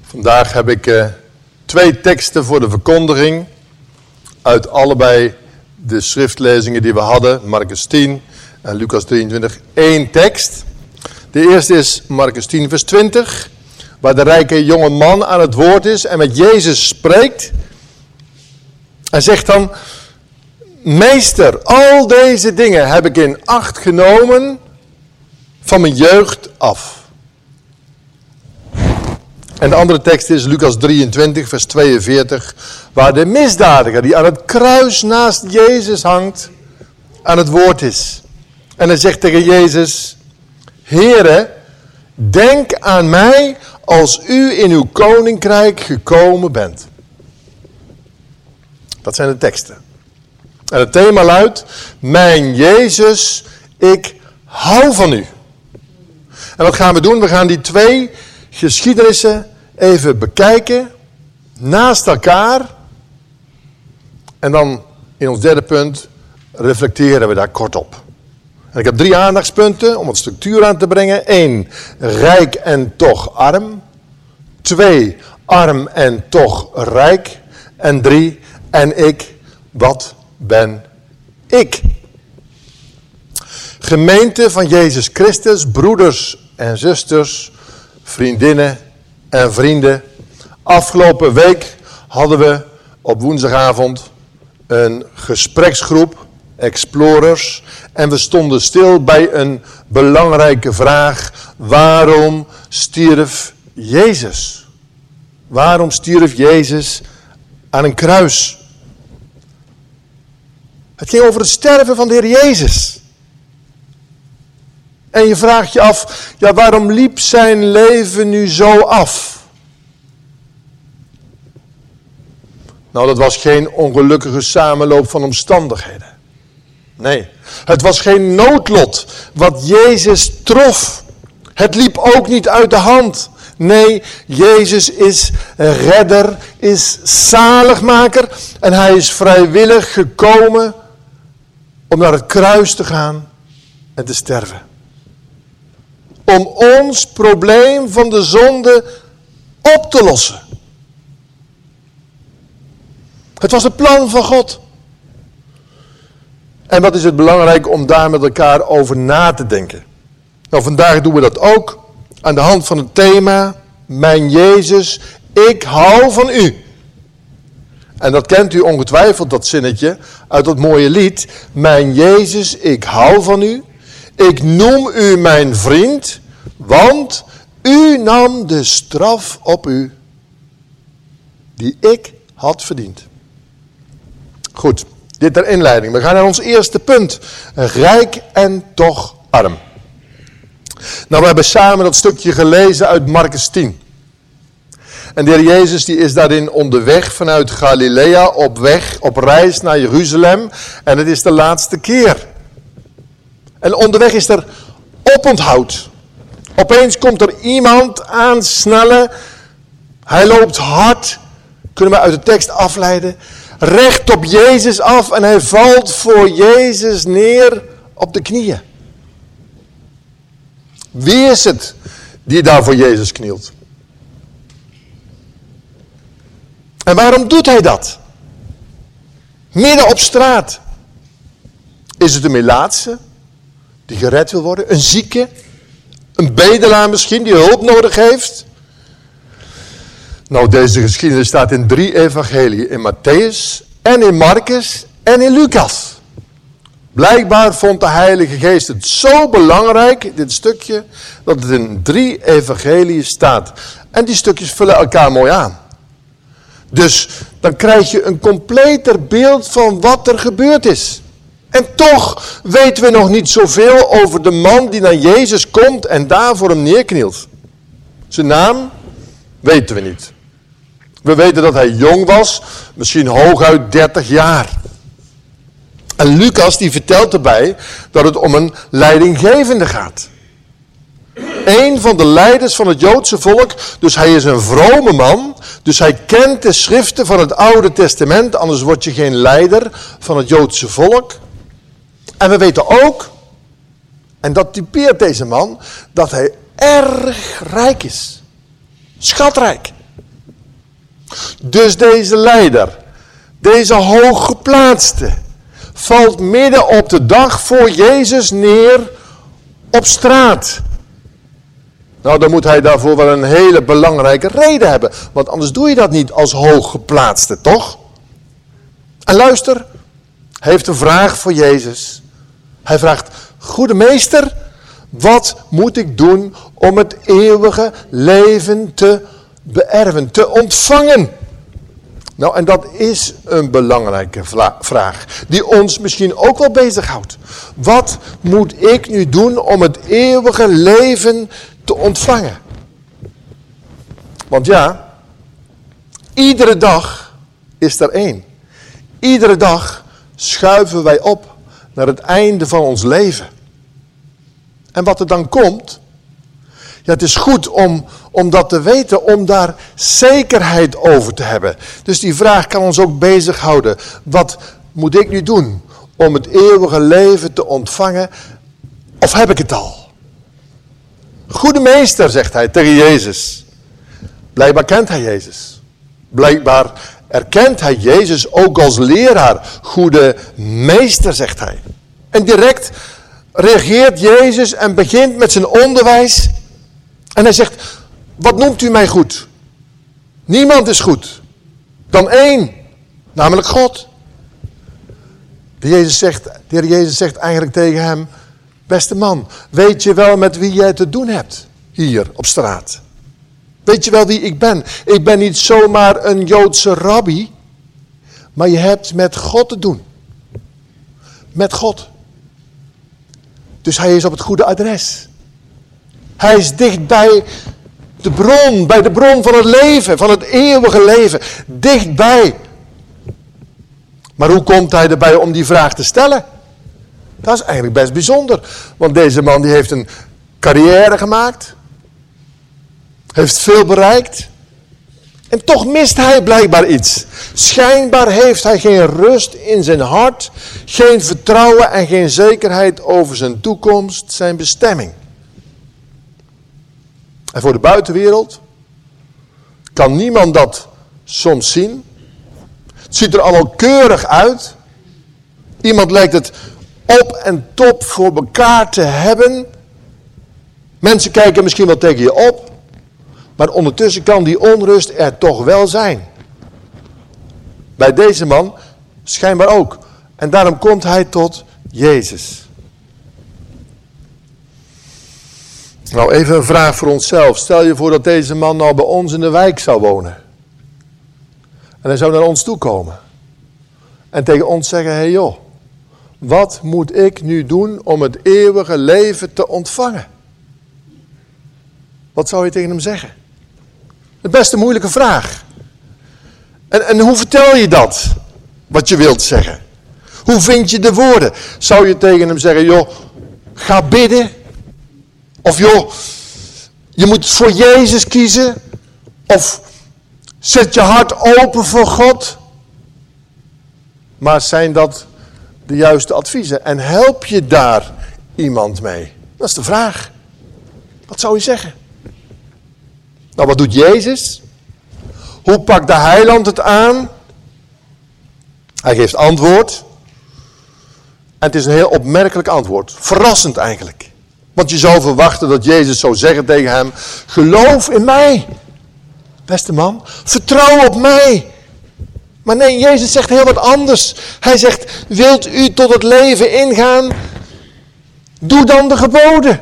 Vandaag heb ik 2 teksten voor de verkondiging uit allebei de schriftlezingen die we hadden, Marcus 10 en Lucas 23. 1 tekst. De eerste is Marcus 10 vers 20, waar de rijke jonge man aan het woord is en met Jezus spreekt. En zegt dan: Meester, al deze dingen heb ik in acht genomen van mijn jeugd af. En de andere tekst is Lucas 23 vers 42, waar de misdadiger die aan het kruis naast Jezus hangt, aan het woord is. En hij zegt tegen Jezus: Heere, denk aan mij als u in uw koninkrijk gekomen bent. Dat zijn de teksten. En het thema luidt: Mijn Jezus, ik hou van u. En wat gaan we doen? We gaan die 2 geschiedenissen even bekijken, naast elkaar. En dan in ons derde punt reflecteren we daar kort op. En ik heb 3 aandachtspunten om wat structuur aan te brengen. 1, rijk en toch arm. 2, arm en toch rijk. En 3, en ik, wat ben ik? Gemeente van Jezus Christus, broeders en zusters, vriendinnen en vrienden. Afgelopen week hadden we op woensdagavond een gespreksgroep, explorers. En we stonden stil bij een belangrijke vraag: waarom stierf Jezus? Waarom stierf Jezus aan een kruis? Het ging over het sterven van de Heer Jezus. En je vraagt je af, ja, waarom liep zijn leven nu zo af? Nou, dat was geen ongelukkige samenloop van omstandigheden. Nee, het was geen noodlot wat Jezus trof. Het liep ook niet uit de hand. Nee, Jezus is redder, is zaligmaker en hij is vrijwillig gekomen om naar het kruis te gaan en te sterven. Om ons probleem van de zonde op te lossen. Het was het plan van God. En wat is het belangrijk om daar met elkaar over na te denken? Nou, vandaag doen we dat ook aan de hand van het thema: Mijn Jezus, ik hou van u. En dat kent u ongetwijfeld, dat zinnetje uit dat mooie lied: Mijn Jezus, ik hou van u. Ik noem u mijn vriend, want u nam de straf op u die ik had verdiend. Goed, dit ter inleiding. We gaan naar ons eerste punt. Rijk en toch arm. Nou, we hebben samen dat stukje gelezen uit Marcus 10. En de Heer Jezus die is daarin onderweg vanuit Galilea op reis naar Jeruzalem. En het is de laatste keer. En onderweg is er oponthoud. Opeens komt er iemand aansnellen. Hij loopt hard. Kunnen we uit de tekst afleiden. Recht op Jezus af. En hij valt voor Jezus neer op de knieën. Wie is het die daar voor Jezus knielt? En waarom doet hij dat? Midden op straat. Is het een melaatse die gered wil worden? Een zieke? Een bedelaar misschien die hulp nodig heeft? Nou, deze geschiedenis staat in 3 evangelieën. In Matthäus en in Marcus en in Lucas. Blijkbaar vond de Heilige Geest het zo belangrijk, dit stukje, dat het in 3 evangelieën staat. En die stukjes vullen elkaar mooi aan. Dus dan krijg je een completer beeld van wat er gebeurd is. En toch weten we nog niet zoveel over de man die naar Jezus komt en daar voor hem neerknielt. Zijn naam weten we niet. We weten dat hij jong was, misschien hooguit 30 jaar. En Lucas die vertelt erbij dat het om een leidinggevende gaat. Een van de leiders van het Joodse volk, dus hij is een vrome man. Dus hij kent de schriften van het Oude Testament, anders word je geen leider van het Joodse volk. En we weten ook, en dat typeert deze man, dat hij erg rijk is. Schatrijk. Dus deze leider, deze hooggeplaatste, valt midden op de dag voor Jezus neer op straat. Nou, dan moet hij daarvoor wel een hele belangrijke reden hebben. Want anders doe je dat niet als hooggeplaatste, toch? En luister, hij heeft een vraag voor Jezus. Hij vraagt, goede meester, wat moet ik doen om het eeuwige leven te beërven, te ontvangen? Nou, en dat is een belangrijke vraag, die ons misschien ook wel bezighoudt. Wat moet ik nu doen om het eeuwige leven te ontvangen? Want ja, iedere dag is er één. Iedere dag schuiven wij op naar het einde van ons leven. En wat er dan komt, ja, het is goed om dat te weten, om daar zekerheid over te hebben. Dus die vraag kan ons ook bezighouden. Wat moet ik nu doen om het eeuwige leven te ontvangen? Of heb ik het al? Goede meester, zegt hij tegen Jezus. Blijkbaar kent hij Jezus. Blijkbaar erkent hij Jezus ook als leraar. Goede meester, zegt hij. En direct reageert Jezus en begint met zijn onderwijs. En hij zegt, wat noemt u mij goed? Niemand is goed. Dan één, namelijk God. De Heer Jezus zegt eigenlijk tegen hem, beste man, weet je wel met wie jij te doen hebt hier op straat? Weet je wel wie ik ben? Ik ben niet zomaar een Joodse rabbi, maar je hebt met God te doen. Met God. Dus hij is op het goede adres. Hij is dicht bij de bron van het leven, van het eeuwige leven. Dichtbij. Maar hoe komt hij erbij om die vraag te stellen? Dat is eigenlijk best bijzonder. Want deze man die heeft een carrière gemaakt. Heeft veel bereikt. En toch mist hij blijkbaar iets. Schijnbaar heeft hij geen rust in zijn hart. Geen vertrouwen en geen zekerheid over zijn toekomst, zijn bestemming. En voor de buitenwereld kan niemand dat soms zien. Het ziet er allemaal keurig uit. Iemand lijkt het op en top voor elkaar te hebben. Mensen kijken misschien wel tegen je op. Maar ondertussen kan die onrust er toch wel zijn. Bij deze man schijnbaar ook. En daarom komt hij tot Jezus. Nou, even een vraag voor onszelf. Stel je voor dat deze man nou bij ons in de wijk zou wonen. En hij zou naar ons toe komen. En tegen ons zeggen, hey joh, wat moet ik nu doen om het eeuwige leven te ontvangen? Wat zou je tegen hem zeggen? Het best een moeilijke vraag. En hoe vertel je dat, wat je wilt zeggen? Hoe vind je de woorden? Zou je tegen hem zeggen, joh, ga bidden? Of joh, je moet voor Jezus kiezen? Of zet je hart open voor God? Maar zijn dat de juiste adviezen? En help je daar iemand mee? Dat is de vraag. Wat zou je zeggen? Nou, wat doet Jezus? Hoe pakt de heiland het aan? Hij geeft antwoord. En het is een heel opmerkelijk antwoord. Verrassend eigenlijk. Want je zou verwachten dat Jezus zou zeggen tegen hem, geloof in mij. Beste man, vertrouw op mij. Maar nee, Jezus zegt heel wat anders. Hij zegt, wilt u tot het leven ingaan? Doe dan de geboden.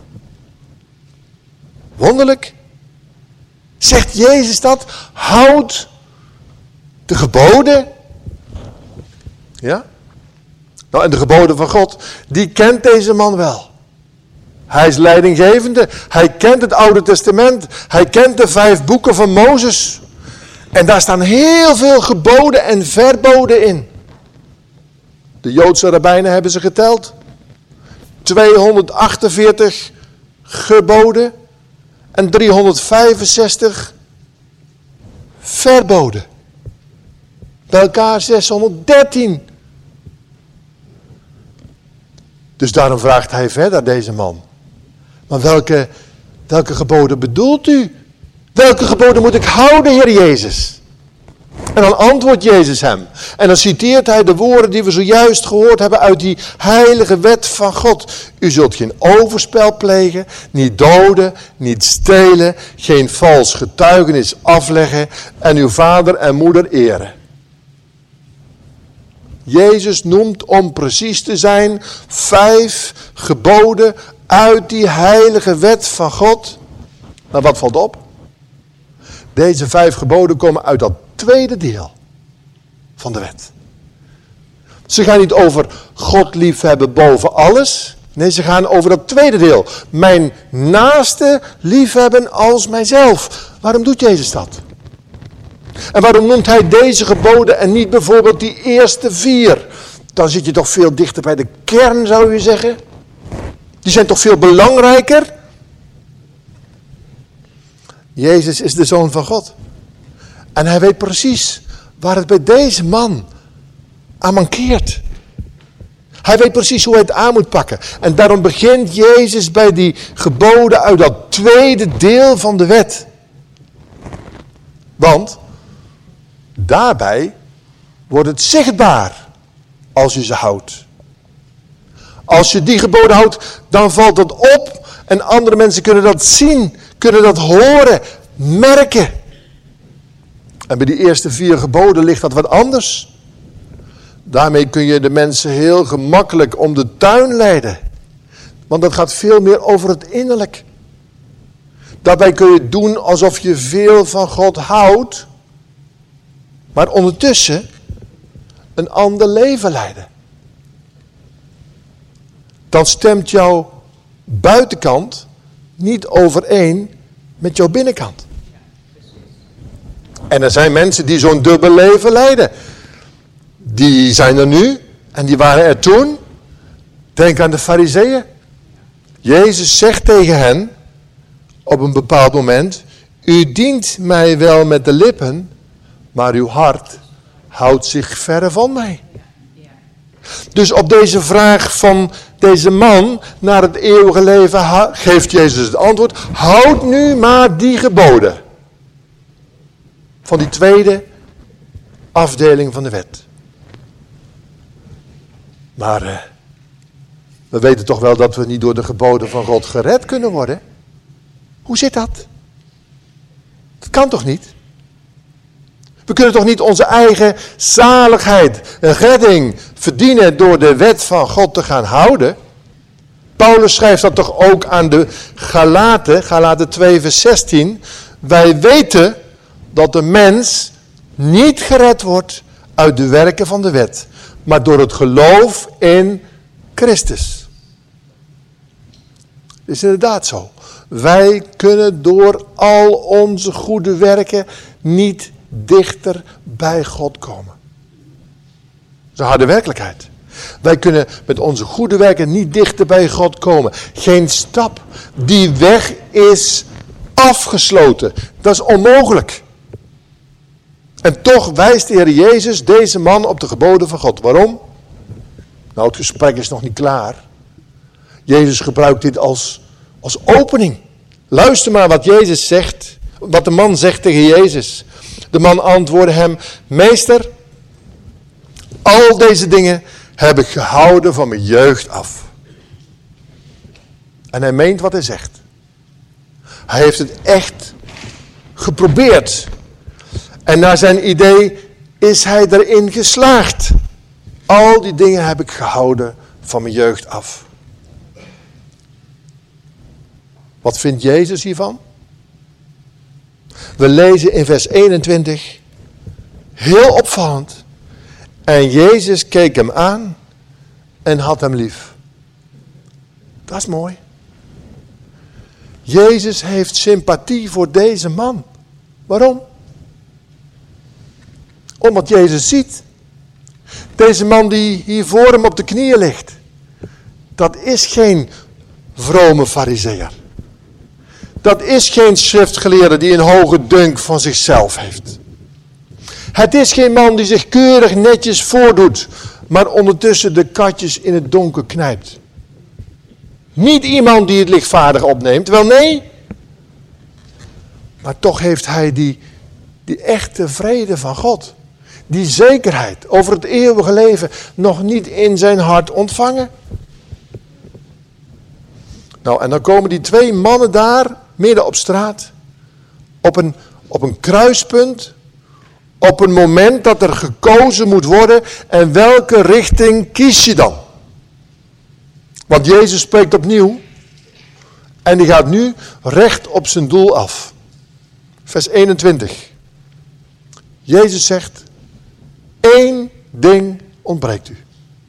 Wonderlijk. Zegt Jezus dat? Houd de geboden. Ja? Nou, en de geboden van God, die kent deze man wel. Hij is leidinggevende. Hij kent het Oude Testament. Hij kent de 5 boeken van Mozes. En daar staan heel veel geboden en verboden in. De Joodse rabbijnen hebben ze geteld. 248 geboden. En 365 verboden. Bij elkaar 613. Dus daarom vraagt hij verder, deze man. Maar welke geboden bedoelt u? Welke geboden moet ik houden, Heer Jezus? En dan antwoordt Jezus hem. En dan citeert hij de woorden die we zojuist gehoord hebben uit die heilige wet van God. U zult geen overspel plegen, niet doden, niet stelen, geen vals getuigenis afleggen en uw vader en moeder eren. Jezus noemt, om precies te zijn, 5 geboden uit die heilige wet van God. Maar wat valt op? Deze 5 geboden komen uit dat tweede deel van de wet. Ze gaan niet over God liefhebben boven alles. Nee, ze gaan over dat tweede deel. Mijn naaste liefhebben als mijzelf. Waarom doet Jezus dat? En waarom noemt hij deze geboden en niet bijvoorbeeld die eerste 4? Dan zit je toch veel dichter bij de kern, zou je zeggen. Die zijn toch veel belangrijker? Jezus is de Zoon van God. En hij weet precies waar het bij deze man aan mankeert. Hij weet precies hoe hij het aan moet pakken. En daarom begint Jezus bij die geboden uit dat tweede deel van de wet. Want daarbij wordt het zichtbaar als je ze houdt. Als je die geboden houdt, dan valt dat op en andere mensen kunnen dat zien, kunnen dat horen, merken. En bij die eerste 4 geboden ligt dat wat anders. Daarmee kun je de mensen heel gemakkelijk om de tuin leiden. Want dat gaat veel meer over het innerlijk. Daarbij kun je doen alsof je veel van God houdt, maar ondertussen een ander leven leiden. Dan stemt jouw buitenkant niet overeen met jouw binnenkant. En er zijn mensen die zo'n dubbel leven leiden. Die zijn er nu en die waren er toen. Denk aan de Farizeeën. Jezus zegt tegen hen op een bepaald moment: u dient mij wel met de lippen, maar uw hart houdt zich verre van mij. Dus op deze vraag van deze man naar het eeuwige leven geeft Jezus het antwoord: houd nu maar die geboden. Van die tweede afdeling van de wet. Maar we weten toch wel dat we niet door de geboden van God gered kunnen worden? Hoe zit dat? Dat kan toch niet? We kunnen toch niet onze eigen zaligheid en redding verdienen door de wet van God te gaan houden? Paulus schrijft dat toch ook aan de Galaten 2 vers 16. Wij weten dat de mens niet gered wordt uit de werken van de wet, maar door het geloof in Christus. Het is inderdaad zo. Wij kunnen door al onze goede werken niet dichter bij God komen. Dat is een harde werkelijkheid. Wij kunnen met onze goede werken niet dichter bij God komen. Geen stap. Die weg is afgesloten. Dat is onmogelijk. En toch wijst de Heer Jezus deze man op de geboden van God. Waarom? Nou, het gesprek is nog niet klaar. Jezus gebruikt dit als opening. Luister maar wat Jezus zegt. Wat de man zegt tegen Jezus. De man antwoordde hem: meester, al deze dingen heb ik gehouden van mijn jeugd af. En hij meent wat hij zegt. Hij heeft het echt geprobeerd. En naar zijn idee is hij erin geslaagd. Al die dingen heb ik gehouden van mijn jeugd af. Wat vindt Jezus hiervan? We lezen in vers 21, heel opvallend. En Jezus keek hem aan en had hem lief. Dat is mooi. Jezus heeft sympathie voor deze man. Waarom? Omdat Jezus ziet. Deze man die hier voor hem op de knieën ligt. Dat is geen vrome farizeeër. Dat is geen schriftgeleerde die een hoge dunk van zichzelf heeft. Het is geen man die zich keurig netjes voordoet, maar ondertussen de katjes in het donker knijpt. Niet iemand die het lichtvaardig opneemt, wel nee. Maar toch heeft hij die echte vrede van God. die zekerheid over het eeuwige leven nog niet in zijn hart ontvangen. Nou, en dan komen die twee mannen daar, midden op straat, op een kruispunt, op een moment dat er gekozen moet worden. En welke richting kies je dan? Want Jezus spreekt opnieuw en die gaat nu recht op zijn doel af. Vers 21. Jezus zegt, 1 ding ontbreekt u.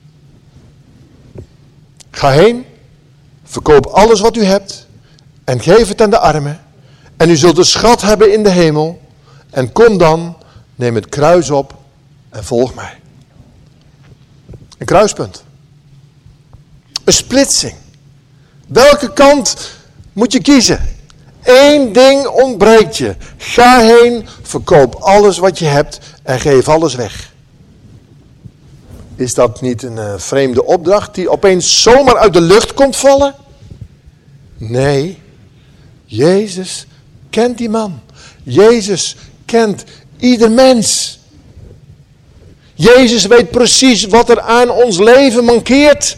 Ga heen, verkoop alles wat u hebt en geef het aan de armen. En u zult een schat hebben in de hemel. En kom dan, neem het kruis op en volg mij. Een kruispunt. Een splitsing. Welke kant moet je kiezen? 1 ding ontbreekt je. Ga heen, verkoop alles wat je hebt en geef alles weg. Is dat niet een vreemde opdracht die opeens zomaar uit de lucht komt vallen? Nee, Jezus kent die man. Jezus kent ieder mens. Jezus weet precies wat er aan ons leven mankeert.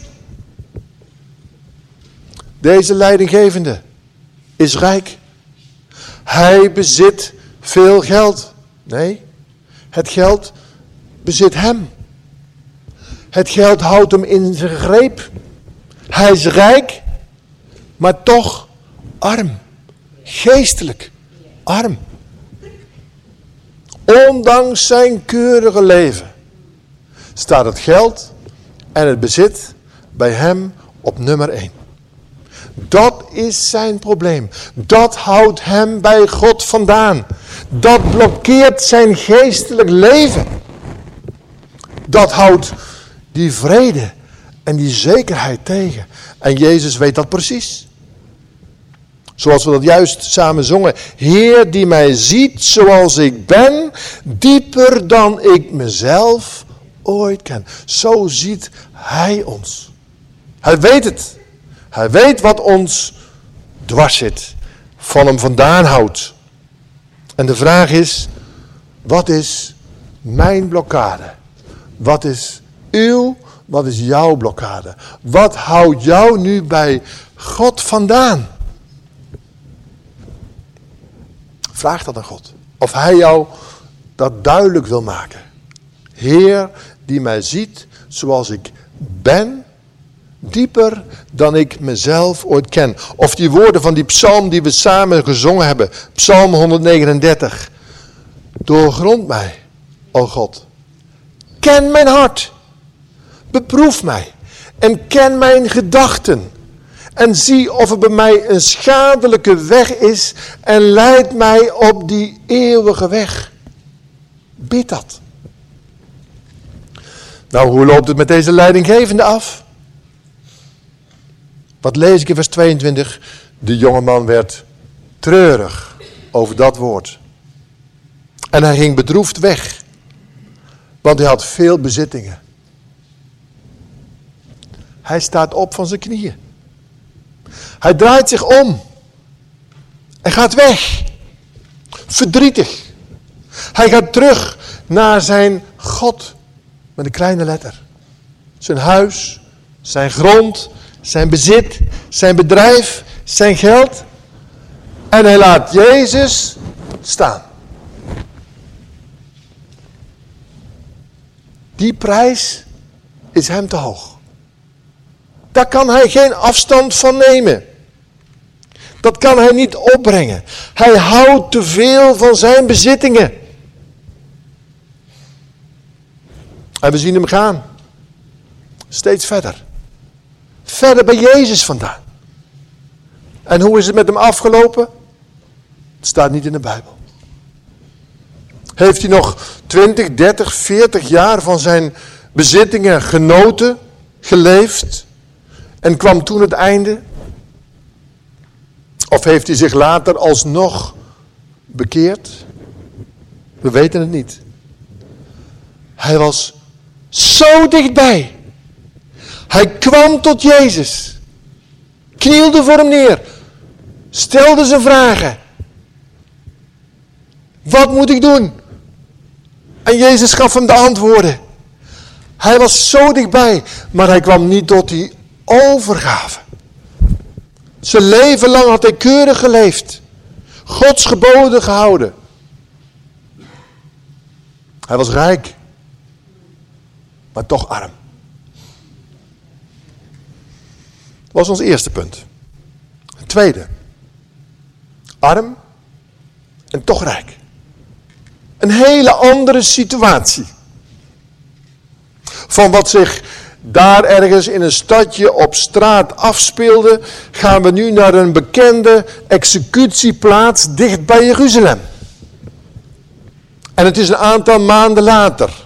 Deze leidinggevende is rijk. Hij bezit veel geld. Nee, het geld bezit hem. Het geld houdt hem in zijn greep. Hij is rijk, maar toch arm. Geestelijk arm. Ondanks zijn keurige leven staat het geld en het bezit bij hem op nummer 1. Dat is zijn probleem. Dat houdt hem bij God vandaan. Dat blokkeert zijn geestelijk leven. Dat houdt die vrede en die zekerheid tegen. En Jezus weet dat precies. Zoals we dat juist samen zongen. Heer die mij ziet zoals ik ben, dieper dan ik mezelf ooit ken. Zo ziet hij ons. Hij weet het. Hij weet wat ons dwars zit, van hem vandaan houdt. En de vraag is, wat is mijn blokkade? Wat is jouw blokkade? Wat houdt jou nu bij God vandaan? Vraag dat aan God. Of hij jou dat duidelijk wil maken. Heer die mij ziet zoals ik ben, dieper dan ik mezelf ooit ken. Of die woorden van die psalm die we samen gezongen hebben. Psalm 139. Doorgrond mij, o God. Ken mijn hart. Beproef mij. En ken mijn gedachten. En zie of er bij mij een schadelijke weg is. En leid mij op die eeuwige weg. Bid dat. Nou, hoe loopt het met deze leidinggevende af? Wat lees ik in vers 22? De jongeman werd treurig over dat woord. En hij ging bedroefd weg. Want hij had veel bezittingen. Hij staat op van zijn knieën. Hij draait zich om. En gaat weg. Verdrietig. Hij gaat terug naar zijn God. Met een kleine letter. Zijn huis. Zijn grond. Zijn bezit. Zijn bedrijf. Zijn geld. En hij laat Jezus staan. Die prijs is hem te hoog. Daar kan hij geen afstand van nemen. Dat kan hij niet opbrengen. Hij houdt te veel van zijn bezittingen. En we zien hem gaan. Steeds verder. Verder bij Jezus vandaan. En hoe is het met hem afgelopen? Het staat niet in de Bijbel. Heeft hij nog 20, 30, 40 jaar van zijn bezittingen genoten, geleefd? En kwam toen het einde? Of heeft hij zich later alsnog bekeerd? We weten het niet. Hij was zo dichtbij. Hij kwam tot Jezus. Knielde voor hem neer. Stelde zijn vragen. Wat moet ik doen? En Jezus gaf hem de antwoorden. Hij was zo dichtbij, maar hij kwam niet tot die overgave. Zijn leven lang had hij keurig geleefd. Gods geboden gehouden. Hij was rijk, maar toch arm. Dat was ons eerste punt. Het tweede. Arm en toch rijk. Een hele andere situatie. Van wat zich daar ergens in een stadje op straat afspeelde, gaan we nu naar een bekende executieplaats dicht bij Jeruzalem. En het is een aantal maanden later.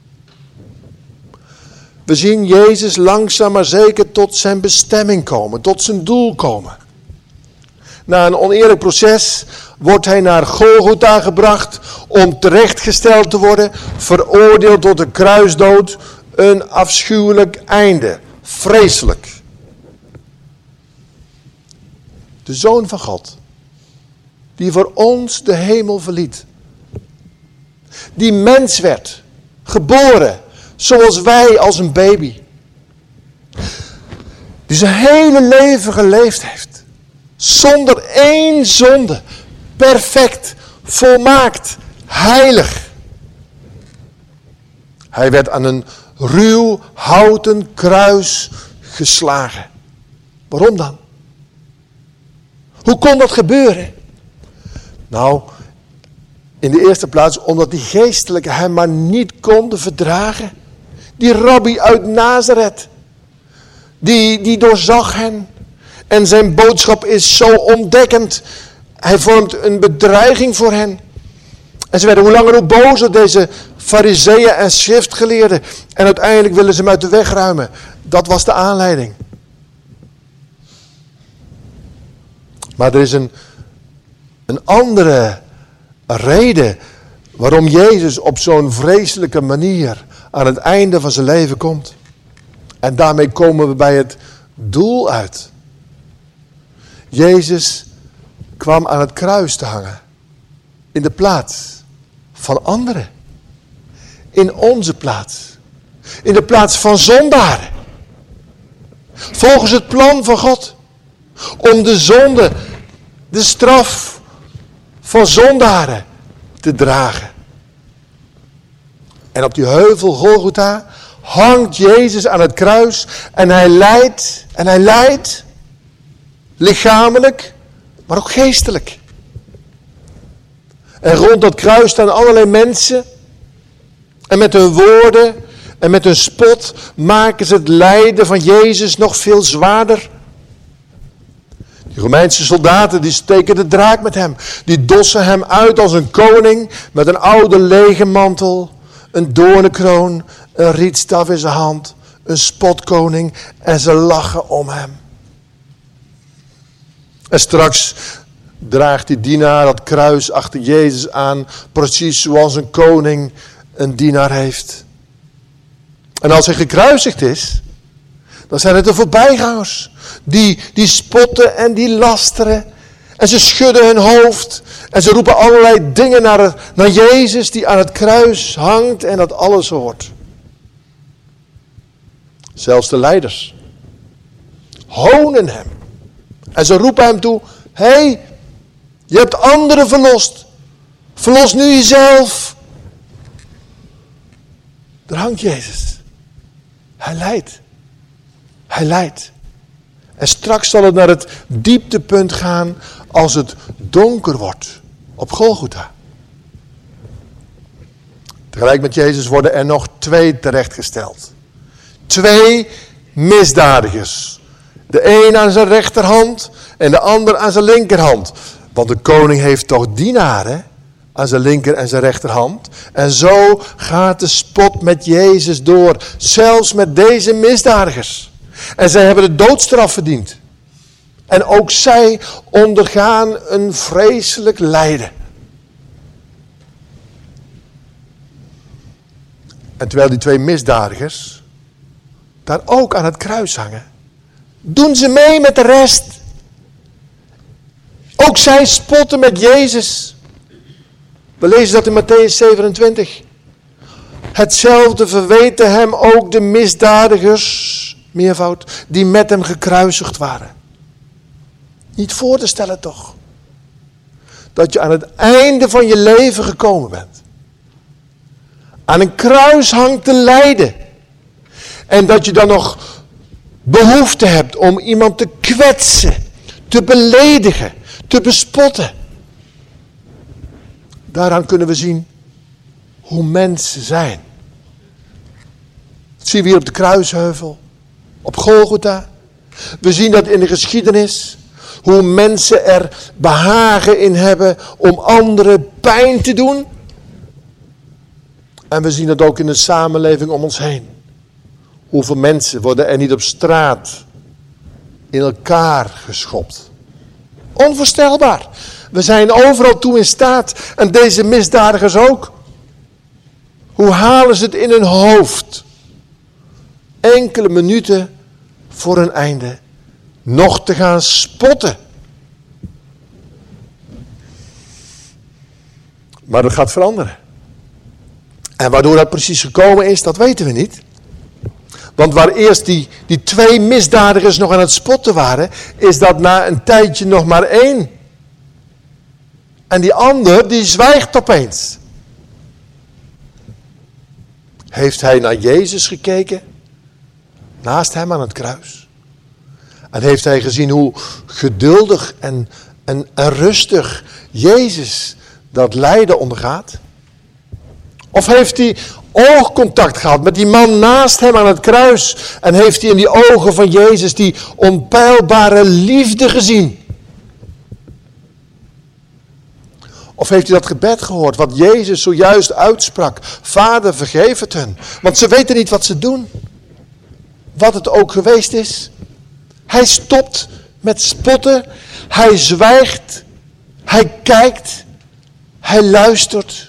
We zien Jezus langzaam maar zeker tot zijn bestemming komen, tot zijn doel komen. Na een oneerlijk proces wordt hij naar Golgotha gebracht om terechtgesteld te worden, veroordeeld tot de kruisdood, een afschuwelijk einde, vreselijk. De Zoon van God, die voor ons de hemel verliet, die mens werd, geboren, zoals wij als een baby, die zijn hele leven geleefd heeft, zonder één zonde, perfect, volmaakt, heilig. Hij werd aan een ruw houten kruis geslagen. Waarom dan? Hoe kon dat gebeuren? Nou, in de eerste plaats omdat die geestelijken hem maar niet konden verdragen. Die rabbi uit Nazareth, die doorzag hen. En zijn boodschap is zo ontdekkend. Hij vormt een bedreiging voor hen. En ze werden hoe langer hoe bozer, deze fariseeën en schriftgeleerden. En uiteindelijk willen ze hem uit de weg ruimen. Dat was de aanleiding. Maar er is een andere reden waarom Jezus op zo'n vreselijke manier aan het einde van zijn leven komt. En daarmee komen we bij het doel uit. Jezus kwam aan het kruis te hangen. In de plaats van anderen. In onze plaats. In de plaats van zondaren. Volgens het plan van God. Om de zonde, de straf van zondaren te dragen. En op die heuvel Golgotha hangt Jezus aan het kruis. En hij lijdt. Lichamelijk, maar ook geestelijk. En rond dat kruis staan allerlei mensen. En met hun woorden en met hun spot maken ze het lijden van Jezus nog veel zwaarder. Die Romeinse soldaten die steken de draak met hem. Die dossen hem uit als een koning met een oude legermantel, een doornenkroon, een rietstaf in zijn hand, een spotkoning en ze lachen om hem. En straks draagt die dienaar dat kruis achter Jezus aan, precies zoals een koning een dienaar heeft. En als hij gekruisigd is, dan zijn het de voorbijgangers. Die spotten en die lasteren. En ze schudden hun hoofd. En ze roepen allerlei dingen naar Jezus die aan het kruis hangt en dat alles hoort. Zelfs de leiders honen hem. En ze roepen hem toe, hey, je hebt anderen verlost. Verlos nu jezelf. Daar hangt Jezus. Hij lijdt. Hij lijdt. En straks zal het naar het dieptepunt gaan als het donker wordt op Golgotha. Tegelijk met Jezus worden er nog 2 terechtgesteld. 2 misdadigers. De een aan zijn rechterhand en de ander aan zijn linkerhand. Want de koning heeft toch dienaren aan zijn linker en zijn rechterhand. En zo gaat de spot met Jezus door. Zelfs met deze misdadigers. En zij hebben de doodstraf verdiend. En ook zij ondergaan een vreselijk lijden. En terwijl die 2 misdadigers daar ook aan het kruis hangen, doen ze mee met de rest. Ook zij spotten met Jezus. We lezen dat in Mattheüs 27. Hetzelfde verweten hem ook de misdadigers, meervoud, die met hem gekruisigd waren. Niet voor te stellen toch, dat je aan het einde van je leven gekomen bent. Aan een kruis hangt te lijden. En dat je dan nog behoefte hebt om iemand te kwetsen, te beledigen, te bespotten. Daaraan kunnen we zien hoe mensen zijn. Dat zien we hier op de kruisheuvel, op Golgotha. We zien dat in de geschiedenis, hoe mensen er behagen in hebben om anderen pijn te doen. En we zien dat ook in de samenleving om ons heen. Hoeveel mensen worden er niet op straat in elkaar geschopt. Onvoorstelbaar. We zijn overal toe in staat. En deze misdadigers ook. Hoe halen ze het in hun hoofd? Enkele minuten voor hun einde nog te gaan spotten. Maar dat gaat veranderen. En waardoor dat precies gekomen is, dat weten we niet. Want waar eerst die twee misdadigers nog aan het spotten waren, is dat na een tijdje nog maar één. En die ander, die zwijgt opeens. Heeft hij naar Jezus gekeken? Naast hem aan het kruis. En heeft hij gezien hoe geduldig en rustig Jezus dat lijden ondergaat? Of heeft hij oogcontact gehad met die man naast hem aan het kruis? En heeft hij in die ogen van Jezus die onpeilbare liefde gezien? Of heeft hij dat gebed gehoord wat Jezus zojuist uitsprak? Vader, vergeef het hun. Want ze weten niet wat ze doen. Wat het ook geweest is. Hij stopt met spotten. Hij zwijgt. Hij kijkt. Hij luistert.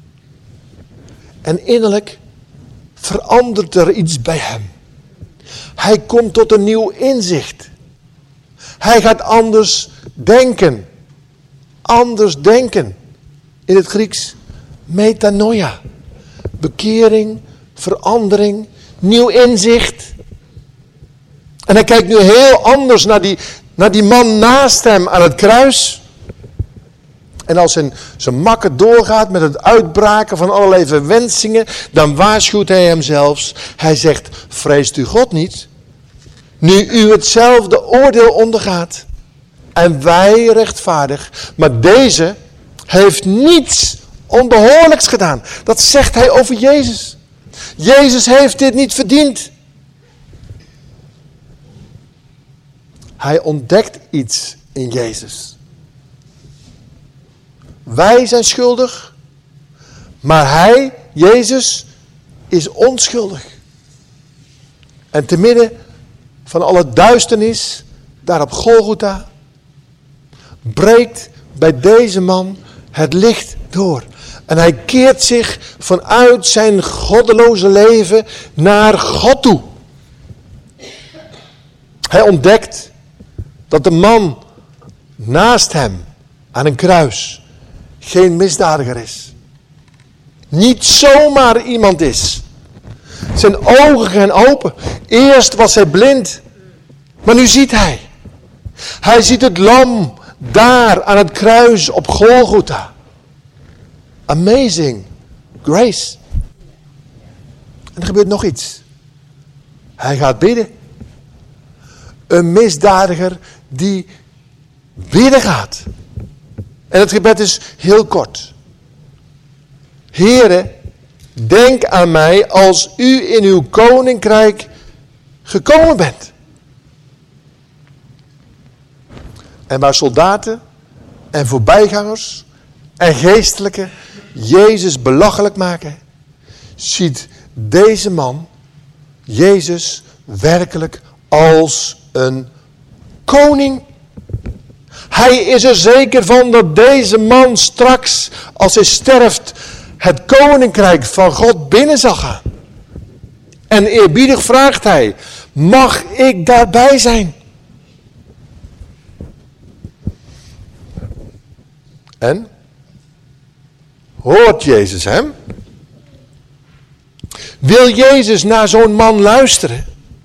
En innerlijk verandert er iets bij hem. Hij komt tot een nieuw inzicht. Hij gaat anders denken. Anders denken. In het Grieks metanoia. Bekering, verandering, nieuw inzicht. En hij kijkt nu heel anders naar die man naast hem aan het kruis. En als zijn makker doorgaat met het uitbraken van allerlei verwensingen, dan waarschuwt hij hem zelfs. Hij zegt, vreest u God niet, nu u hetzelfde oordeel ondergaat. En wij rechtvaardig. Maar deze heeft niets onbehoorlijks gedaan. Dat zegt hij over Jezus. Jezus heeft dit niet verdiend. Hij ontdekt iets in Jezus. Wij zijn schuldig, maar hij, Jezus, is onschuldig. En te midden van alle duisternis, daar op Golgotha, breekt bij deze man het licht door. En hij keert zich vanuit zijn goddeloze leven naar God toe. Hij ontdekt dat de man naast hem aan een kruis geen misdadiger is. Niet zomaar iemand is. Zijn ogen gaan open. Eerst was hij blind, maar nu ziet hij. Hij ziet het lam daar aan het kruis op Golgotha. Amazing grace. En er gebeurt nog iets. Hij gaat bidden. Een misdadiger die bidden gaat. En het gebed is heel kort. Heere, denk aan mij als u in uw koninkrijk gekomen bent. En waar soldaten en voorbijgangers en geestelijken Jezus belachelijk maken, ziet deze man Jezus werkelijk als een koning. Hij is er zeker van dat deze man straks, als hij sterft, het koninkrijk van God binnen zal gaan. En eerbiedig vraagt hij, mag ik daarbij zijn? En? Hoort Jezus hem? Wil Jezus naar zo'n man luisteren?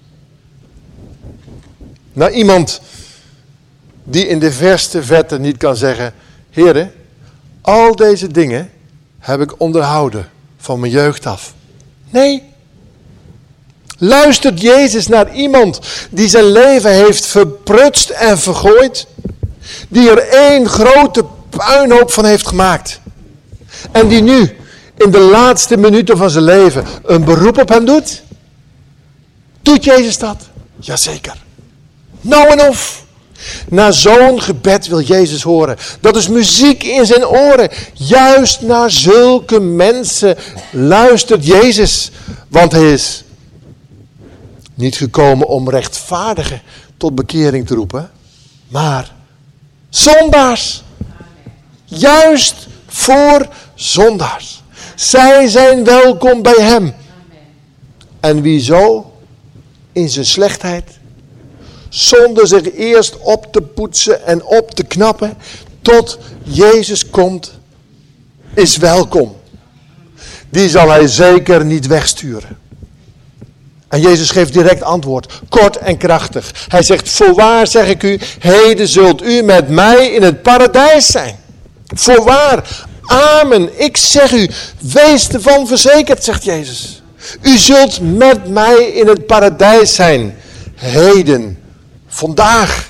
Naar iemand die in de verste verte niet kan zeggen, Heere, al deze dingen heb ik onderhouden van mijn jeugd af. Nee. Luistert Jezus naar iemand die zijn leven heeft verprutst en vergooid? Die er één grote puinhoop van heeft gemaakt. En die nu in de laatste minuten van zijn leven een beroep op hem doet? Doet Jezus dat? Jazeker. Nou en of. Naar zo'n gebed wil Jezus horen. Dat is muziek in zijn oren. Juist naar zulke mensen luistert Jezus. Want hij is niet gekomen om rechtvaardigen tot bekering te roepen. Maar zondaars. Juist voor zondaars. Zij zijn welkom bij hem. En wie zo in zijn slechtheid, zonder zich eerst op te poetsen en op te knappen, tot Jezus komt, is welkom. Die zal hij zeker niet wegsturen. En Jezus geeft direct antwoord, kort en krachtig. Hij zegt, voorwaar zeg ik u, heden zult u met mij in het paradijs zijn. Voorwaar, amen, ik zeg u, wees ervan verzekerd, zegt Jezus. U zult met mij in het paradijs zijn, heden, vandaag.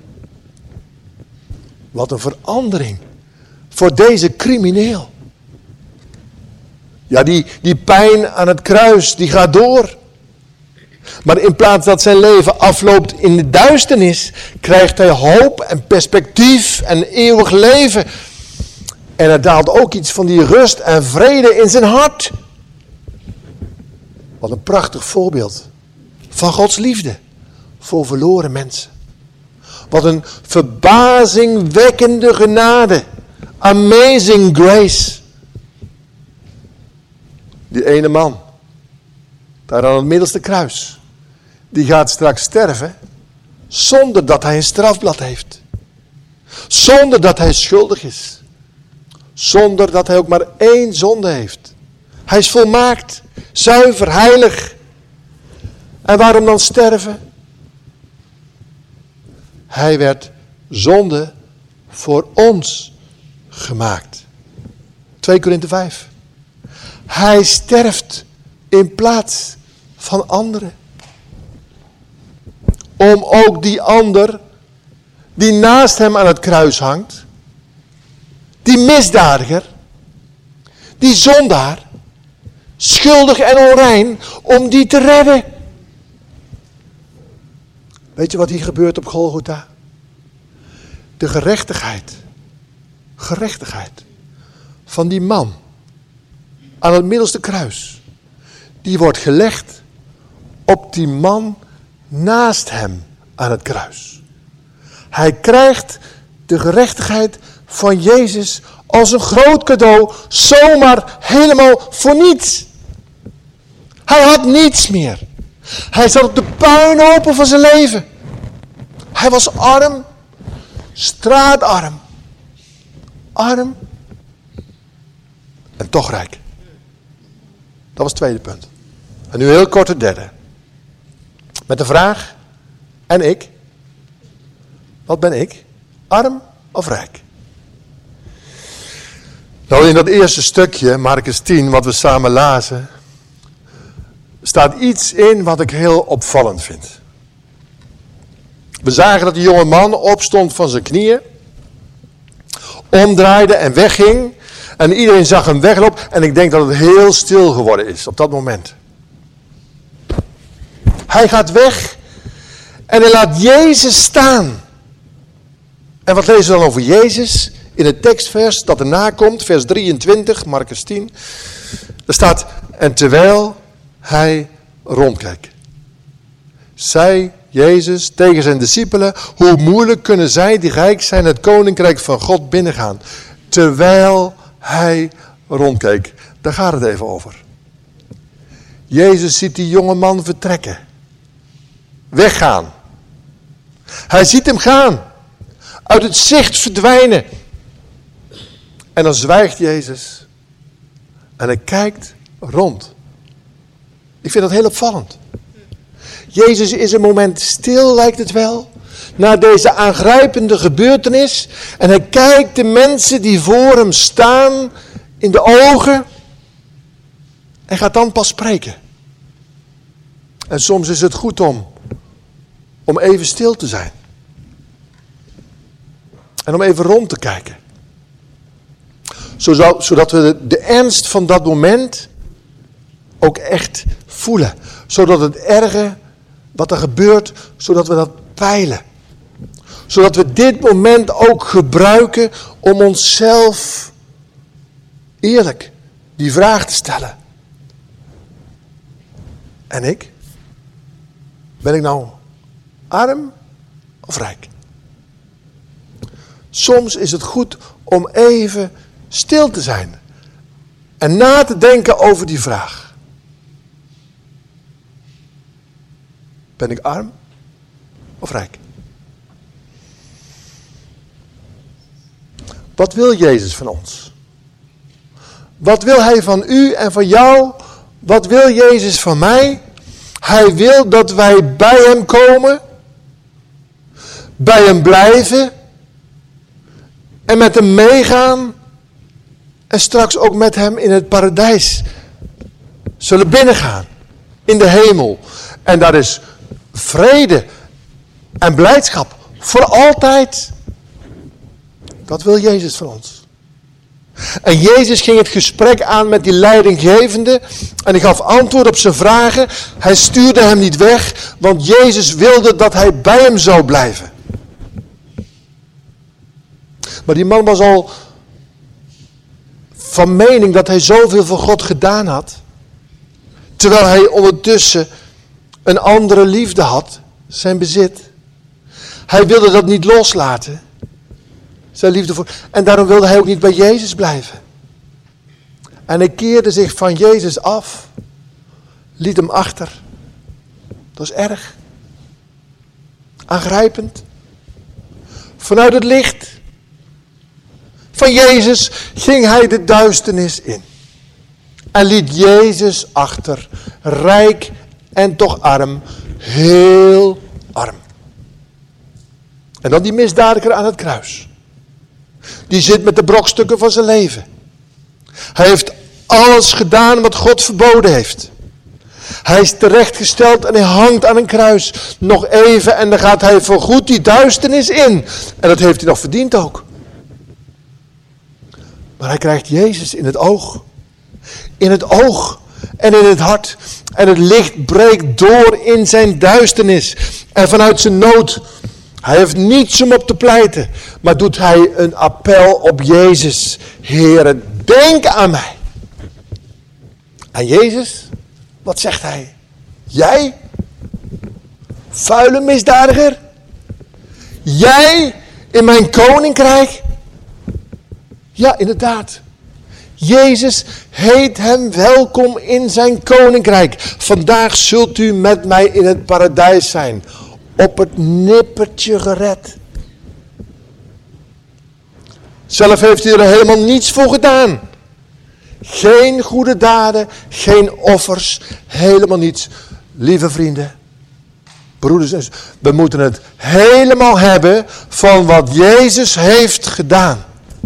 Wat een verandering voor deze crimineel. Ja, die pijn aan het kruis, die gaat door. Maar in plaats dat zijn leven afloopt in de duisternis, krijgt hij hoop en perspectief en eeuwig leven. En er daalt ook iets van die rust en vrede in zijn hart. Wat een prachtig voorbeeld van Gods liefde voor verloren mensen. Wat een verbazingwekkende genade. Amazing grace. Die ene man, daar aan het middelste kruis, die gaat straks sterven zonder dat hij een strafblad heeft. Zonder dat hij schuldig is. Zonder dat hij ook maar één zonde heeft. Hij is volmaakt, zuiver, heilig. En waarom dan sterven? Hij werd zonde voor ons gemaakt. 2 Korinthe 5. Hij sterft in plaats van anderen. Om ook die ander die naast hem aan het kruis hangt, die misdadiger, die zondaar, schuldig en onrein, om die te redden. Weet je wat hier gebeurt op Golgotha? De gerechtigheid van die man aan het middelste kruis, die wordt gelegd op die man naast hem aan het kruis. Hij krijgt de gerechtigheid van Jezus als een groot cadeau, zomaar helemaal voor niets. Hij had niets meer. Hij zat op de puinhopen van zijn leven. Hij was arm, straatarm, arm en toch rijk. Dat was het tweede punt. En nu heel kort het derde. Met de vraag, en ik? Wat ben ik? Arm of rijk? Nou, in dat eerste stukje, Markus 10, wat we samen lazen, staat iets in wat ik heel opvallend vind. We zagen dat die jonge man opstond van zijn knieën, omdraaide en wegging. En iedereen zag hem weglopen. En ik denk dat het heel stil geworden is op dat moment. Hij gaat weg en hij laat Jezus staan. En wat lezen we dan over Jezus? In het tekstvers dat erna komt, vers 23, Markus 10. Er staat, en terwijl hij rondkijkt, zei Jezus tegen zijn discipelen, hoe moeilijk kunnen zij die rijk zijn het koninkrijk van God binnengaan. Terwijl hij rondkeek. Daar gaat het even over. Jezus ziet die jonge man vertrekken. Weggaan. Hij ziet hem gaan. Uit het zicht verdwijnen. En dan zwijgt Jezus. En hij kijkt rond. Ik vind dat heel opvallend. Jezus is een moment stil, lijkt het wel, na deze aangrijpende gebeurtenis. En hij kijkt de mensen die voor hem staan in de ogen en gaat dan pas spreken. En soms is het goed om even stil te zijn. En om even rond te kijken. Zodat we de ernst van dat moment ook echt voelen. Zodat het erge wat er gebeurt, zodat we dat peilen. Zodat we dit moment ook gebruiken om onszelf eerlijk die vraag te stellen. En ik? Ben ik nou arm of rijk? Soms is het goed om even stil te zijn. En na te denken over die vraag. Ben ik arm of rijk? Wat wil Jezus van ons? Wat wil hij van u en van jou? Wat wil Jezus van mij? Hij wil dat wij bij hem komen. Bij hem blijven. En met hem meegaan. En straks ook met hem in het paradijs zullen binnengaan. In de hemel. En daar is vrede en blijdschap voor altijd. Dat wil Jezus van ons. En Jezus ging het gesprek aan met die leidinggevende. En hij gaf antwoord op zijn vragen. Hij stuurde hem niet weg. Want Jezus wilde dat hij bij hem zou blijven. Maar die man was al van mening dat hij zoveel voor God gedaan had. Terwijl hij ondertussen een andere liefde had. Zijn bezit. Hij wilde dat niet loslaten. Zijn liefde voor. En daarom wilde hij ook niet bij Jezus blijven. En hij keerde zich van Jezus af. Liet hem achter. Dat is erg. Aangrijpend. Vanuit het licht van Jezus ging hij de duisternis in. En liet Jezus achter. Rijk en toch arm. Heel arm. En dan die misdadiger aan het kruis. Die zit met de brokstukken van zijn leven. Hij heeft alles gedaan wat God verboden heeft. Hij is terechtgesteld en hij hangt aan een kruis. Nog even en dan gaat hij voorgoed die duisternis in. En dat heeft hij nog verdiend ook. Maar hij krijgt Jezus in het oog. In het oog en in het hart. En het licht breekt door in zijn duisternis. En vanuit zijn nood. Hij heeft niets om op te pleiten. Maar doet hij een appel op Jezus. Heere, denk aan mij. En Jezus, wat zegt hij? Jij, vuile misdadiger. Jij in mijn koninkrijk. Ja, inderdaad. Jezus heet hem welkom in zijn koninkrijk. Vandaag zult u met mij in het paradijs zijn. Op het nippertje gered. Zelf heeft hij er helemaal niets voor gedaan. Geen goede daden, geen offers, helemaal niets. Lieve vrienden, broeders en zusters, we moeten het helemaal hebben van wat Jezus heeft gedaan.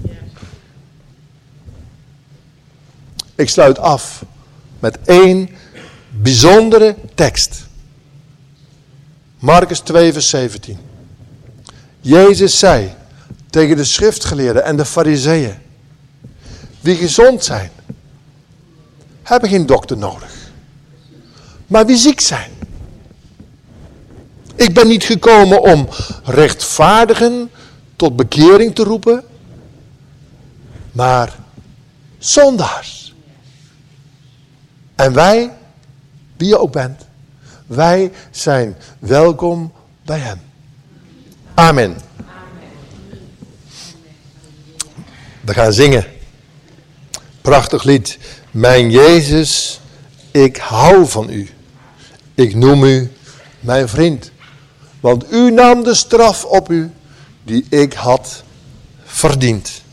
Ik sluit af met 1 bijzondere tekst. Markus 2 vers 17. Jezus zei tegen de schriftgeleerden en de farizeeën. Wie gezond zijn, hebben geen dokter nodig. Maar wie ziek zijn. Ik ben niet gekomen om rechtvaardigen tot bekering te roepen. Maar zondaars. En wij, wie je ook bent. Wij zijn welkom bij hem. Amen. We gaan zingen. Prachtig lied. Mijn Jezus, ik hou van u. Ik noem u mijn vriend. Want u nam de straf op u die ik had verdiend.